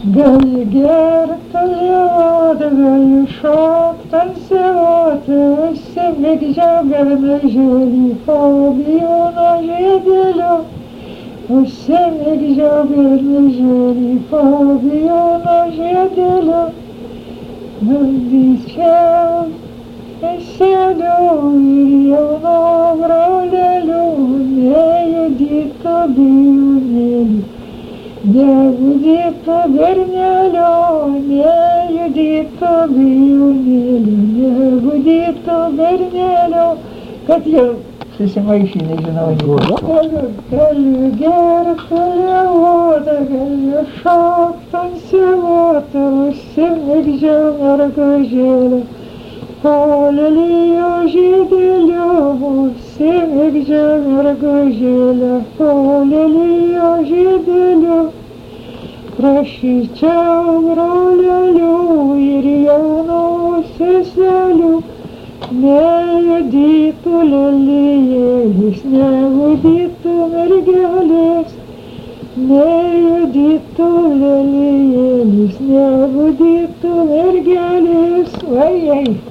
Gali gerti liaudą, gali šokt ant siautų, užsimigdžiau garnažėlį fabijono žiedėlio. Užsimigdžiau garnažėlį fabijono žiedėlio. Bandyčiau sėliau ir jauno brolelių, nejudytų bijūnėlių. Nejudytų bernelio, nejudytų bijūnėlių, nejudytų bernelio, kad jau susimaišė, nežinau, gali gerti liaudą, gali šokt ant siautų, užsimigdžiau mergažėlę, po lelijų žiedėlių, užsimigdžiau mergažėlę, po lelijų žiedėlių. Prašyčiau brolelių ir jaunų seselių, nejudytų lelijėlis, nejudytų mergelės, nejudytų lelijėlis, nejudytų mergelės. Ojej.